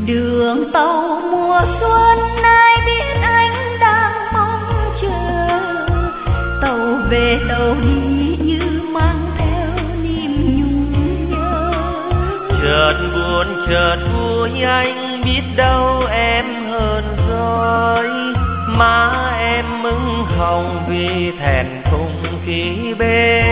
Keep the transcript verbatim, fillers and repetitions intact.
Đường tàu mùa xuân ai biết anh đang mong chờ, tàu về tàu đi như mang theo niềm nhung nhớ. Chợt buồn chợt vui anh biết đâu em hơn rồi, má em mừng hồng vì thẹn thùng khi bên.